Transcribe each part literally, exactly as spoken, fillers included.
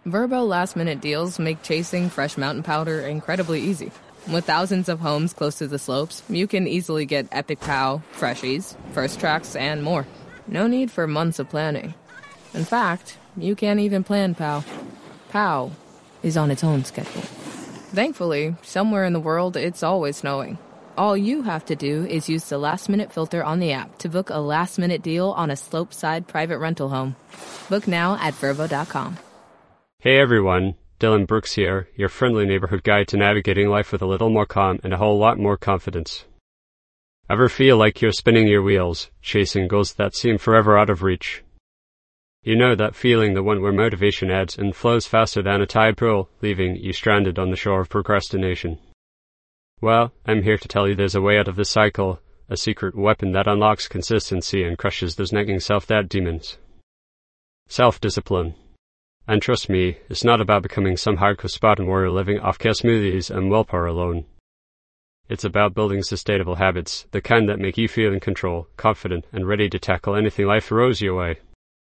Verbo last-minute deals make chasing fresh mountain powder incredibly easy. With thousands of homes close to the slopes, you can easily get Epic Pow, Freshies, First Tracks, and more. No need for months of planning. In fact, you can't even plan Pow. Pow is on its own schedule. Thankfully, somewhere in the world, it's always snowing. All you have to do is use the last-minute filter on the app to book a last-minute deal on a slope-side private rental home. Book now at Verbo dot com. Hey everyone, Dylan Brooks here, your friendly neighborhood guide to navigating life with a little more calm and a whole lot more confidence. Ever feel like you're spinning your wheels, chasing goals that seem forever out of reach? You know that feeling, the one where motivation ebbs and flows faster than a tide pool, leaving you stranded on the shore of procrastination. Well, I'm here to tell you there's a way out of this cycle, a secret weapon that unlocks consistency and crushes those nagging self-doubt demons. Self-discipline. And trust me, it's not about becoming some hardcore Spartan warrior living off kale smoothies and willpower alone. It's about building sustainable habits, the kind that make you feel in control, confident, and ready to tackle anything life throws your way.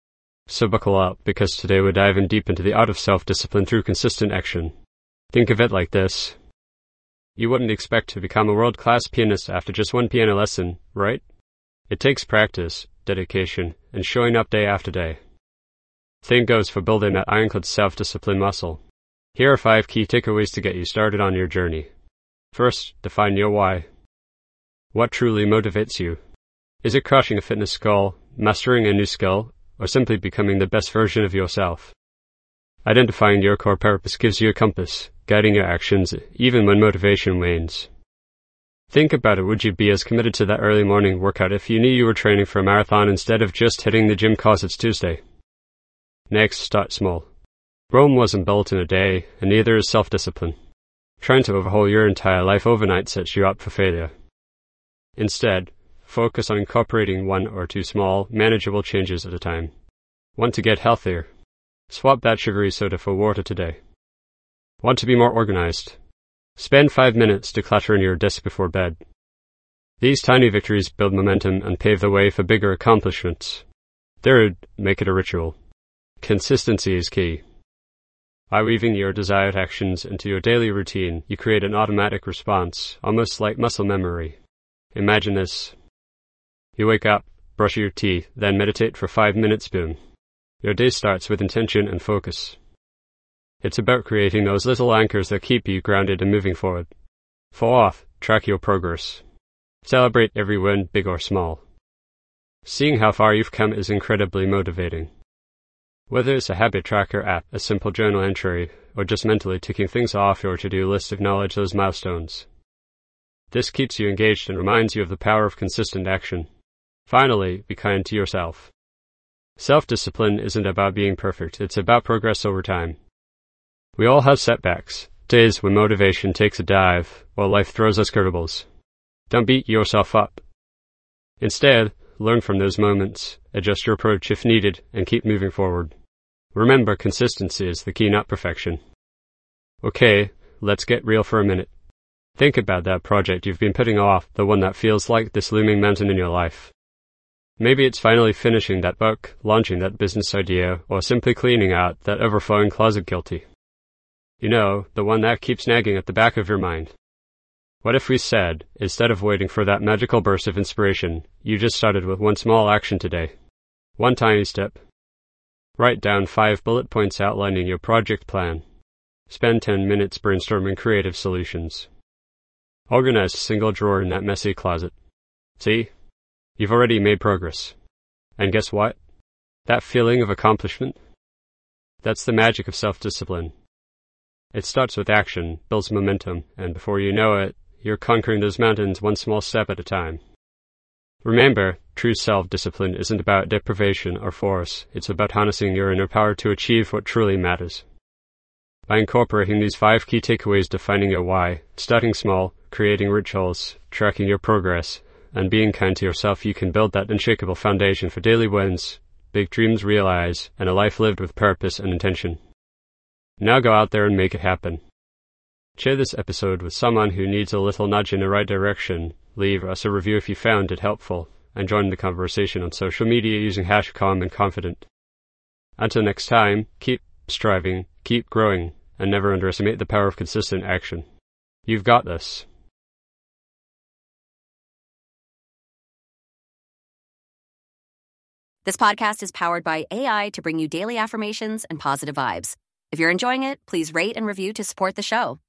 So buckle up, because today we're diving deep into the art of self-discipline through consistent action. Think of it like this. You wouldn't expect to become a world-class pianist after just one piano lesson, right? It takes practice, dedication, and showing up day after day. Same goes for building that ironclad self-discipline muscle. Here are five key takeaways to get you started on your journey. First, define your why. What truly motivates you? Is it crushing a fitness goal, mastering a new skill, or simply becoming the best version of yourself? Identifying your core purpose gives you a compass, guiding your actions even when motivation wanes. Think about it, would you be as committed to that early morning workout if you knew you were training for a marathon instead of just hitting the gym cause it's Tuesday? Next, start small. Rome wasn't built in a day, and neither is self-discipline. Trying to overhaul your entire life overnight sets you up for failure. Instead, focus on incorporating one or two small, manageable changes at a time. Want to get healthier? Swap that sugary soda for water today. Want to be more organized? Spend five minutes decluttering your desk before bed. These tiny victories build momentum and pave the way for bigger accomplishments. Third, make it a ritual. Consistency is key. By weaving your desired actions into your daily routine, you create an automatic response, almost like muscle memory. Imagine this. You wake up, brush your teeth, then meditate for five minutes, boom. Your day starts with intention and focus. It's about creating those little anchors that keep you grounded and moving forward. Fourth, track your progress. Celebrate every win, big or small. Seeing how far you've come is incredibly motivating. Whether it's a habit tracker app, a simple journal entry, or just mentally ticking things off your to-do list, acknowledge those milestones. This keeps you engaged and reminds you of the power of consistent action. Finally, be kind to yourself. Self-discipline isn't about being perfect, it's about progress over time. We all have setbacks, days when motivation takes a dive, while life throws us curveballs. Don't beat yourself up. Instead, learn from those moments, adjust your approach if needed, and keep moving forward. Remember, consistency is the key, not perfection. Okay, let's get real for a minute. Think about that project you've been putting off, the one that feels like this looming mountain in your life. Maybe it's finally finishing that book, launching that business idea, or simply cleaning out that overflowing closet guilty. You know, the one that keeps nagging at the back of your mind. What if we said, instead of waiting for that magical burst of inspiration, you just started with one small action today? One tiny step. Write down five bullet points outlining your project plan. Spend ten minutes brainstorming creative solutions. Organize a single drawer in that messy closet. See? You've already made progress. And guess what? That feeling of accomplishment? That's the magic of self-discipline. It starts with action, builds momentum, and before you know it, you're conquering those mountains one small step at a time. Remember, true self-discipline isn't about deprivation or force, it's about harnessing your inner power to achieve what truly matters. By incorporating these five key takeaways, defining your why, starting small, creating rituals, tracking your progress, and being kind to yourself, you can build that unshakable foundation for daily wins, big dreams realized, and a life lived with purpose and intention. Now go out there and make it happen. Share this episode with someone who needs a little nudge in the right direction, leave us a review if you found it helpful, and join the conversation on social media using hashtag calm and confident. Until next time, keep striving, keep growing, and never underestimate the power of consistent action. You've got this. This podcast is powered by A I to bring you daily affirmations and positive vibes. If you're enjoying it, please rate and review to support the show.